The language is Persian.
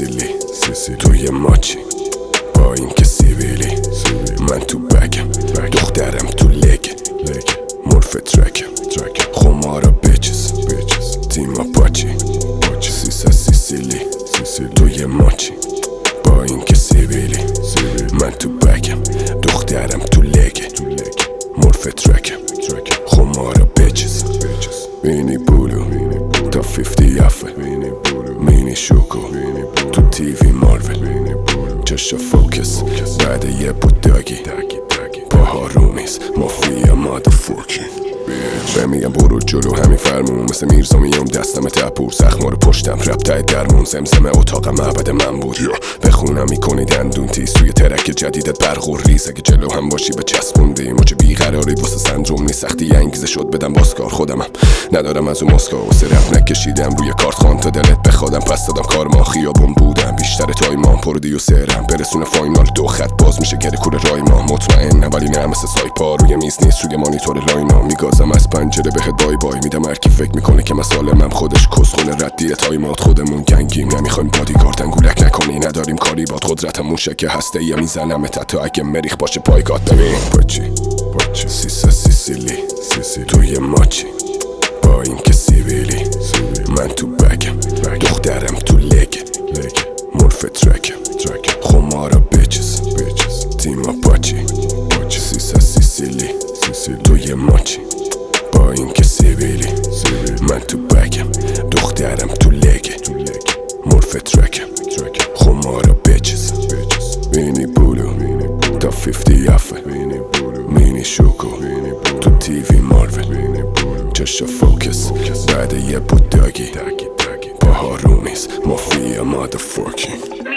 سیسیلی توی ماچی با این که سیبیلی من تو بگم دخترم تو لگ مورف ترکم خمارا بیچز تیما پاچی سیسیلی توی ماچی با این که سیبیلی من تو بگم دخترم تو لگ مورف ترکم خمارا بیچز بینی بولو تا 50 افه مینی شوکو تو تیوی مارول چشا فوکس بعد یه بوداگی پاها رومیز مافیا مادرفوکی میگم برو جلو همین فرمون مثل میرزا میام دستم تپور زخما رو پشتم رب ته درمون زمزمه اتاقم معبد من بود بخونم میکنی دندون تیز توی ترک جدیدت برق ریز اگه جلو هم باشی به چسبوندی مچ بیقراری واسه سندروم نی سختی انگیزه شد بدم باسکار خودمم ندارم از اون ماسکا واسه رپ نکشیدم روی کارت خان تا دلت بخوادم پس دادم کار ما خیابون بودم بیشتر تایمان پرودی و سرم برسونه فاینال 2 خط باز میشه گره کور رای ما مطمئنم ولی نه مثل سایپا روی میز نیست روی مانیتور لاینا میگازم از پنجره بهت بای بای میدم هر کی فکر میکنه که مسالمم خودش کسخونه ردیه تایمات خودمون گنگیم نمیخوایم بادیگارد انگولک نکنی نداریم کاری باد قدرتم موشک هسته ای میزنم تا اگه مریخ باشه پایگات ببین پاچی سیسیلی توی ماچی با این که سیبیلی من تو بگم دخترم تو لگ مورف ترکم خمارا بیچز تیما پاچی سیسیلی توی ماچی با این که سیبیلی من تو بگم دخترم تو لگ مورف ترکم خمارا بیچز بینی بولو تا 50 افه مینی شوکو تو تیوی مارول چشا فوکس بعد یه بوداگی پاها رومیز مافیا مادرفوکی